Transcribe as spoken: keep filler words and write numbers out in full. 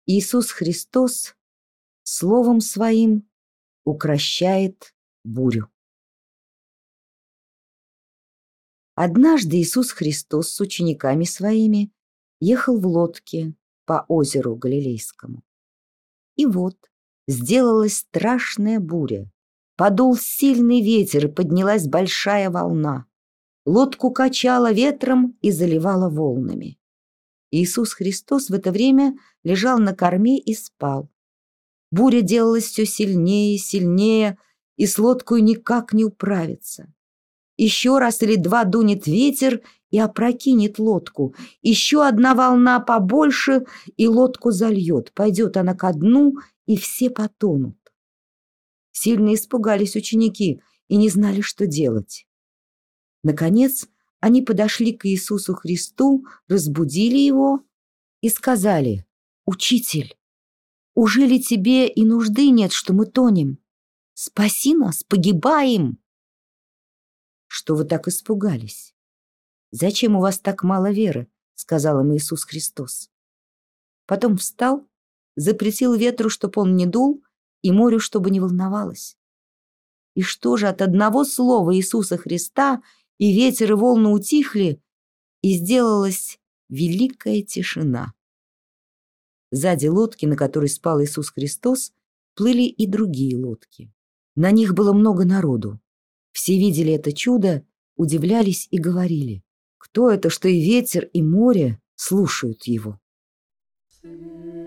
Иисус Христос Словом Своим укрощает бурю. Однажды Иисус Христос с учениками Своими ехал в лодке по озеру Галилейскому. И вот сделалась страшная буря. Подул сильный ветер, и поднялась большая волна. Лодку качало ветром и заливало волнами. Иисус Христос в это время лежал на корме и спал. Буря делалась все сильнее и сильнее, и с лодкой никак не управиться. Еще раз или два дунет ветер и опрокинет лодку. Еще одна волна побольше, и лодку зальет. Пойдет она ко дну, и все потонут. Сильно испугались ученики и не знали, что делать. Наконец, они подошли к Иисусу Христу, разбудили Его и сказали: «Учитель, ужели тебе и нужды нет, что мы тонем? Спаси нас, погибаем!» «Что вы так испугались? Зачем у вас так мало веры?» — сказал им Иисус Христос. Потом встал, запретил ветру, чтоб он не дул, и морю, чтобы не волновалось. И что же, от одного слова Иисуса Христа и ветер, и волны утихли, и сделалась великая тишина. Сзади лодки, на которой спал Иисус Христос, плыли и другие лодки. На них было много народу. Все видели это чудо, удивлялись и говорили: «Кто это, что и ветер, и море слушают его?»